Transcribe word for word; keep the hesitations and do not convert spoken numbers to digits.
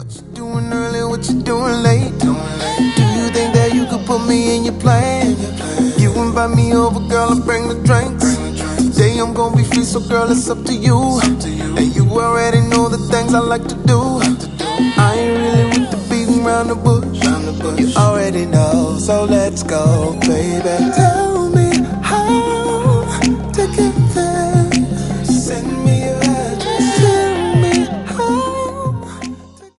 What you doing early, what you doing late? Do you think that you could put me in your plan? You invite me over, girl, and bring the drinks. Today I'm gonna be free, so girl, it's up to you. And you already know the things I like to do. I ain't really with the beating around the bush. You already know, so let's go, baby.